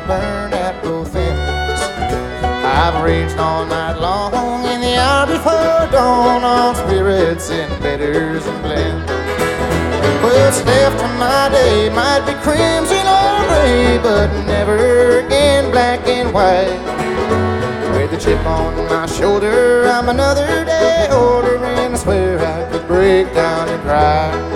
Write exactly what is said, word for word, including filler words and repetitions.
burn at both ends. I've raged all night long in the hour before dawn on spirits and bitters and blends. What's left of my day might be crimson or gray, but never again black and white. With a chip on my shoulder, I'm another day older, and I swear I could break down and cry.